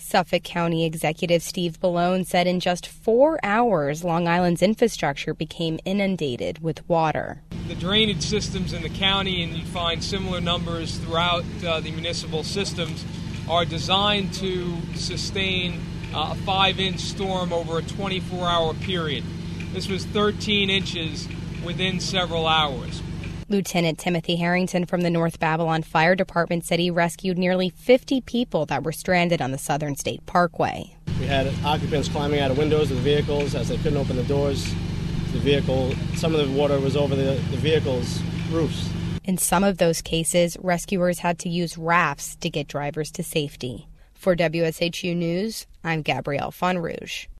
Suffolk County Executive Steve Bellone said in just 4 hours, Long Island's infrastructure became inundated with water. The drainage systems in the county, and you find similar numbers throughout the municipal systems, are designed to sustain a 5-inch storm over a 24-hour period. This was 13 inches within several hours. Lieutenant Timothy Harrington from the North Babylon Fire Department said he rescued nearly 50 people that were stranded on the Southern State Parkway. We had occupants climbing out of windows of the vehicles as they couldn't open the doors to the vehicle. Some of the water was over the vehicles' roofs. In some of those cases, rescuers had to use rafts to get drivers to safety. For WSHU News, I'm Gabrielle Fonrouge.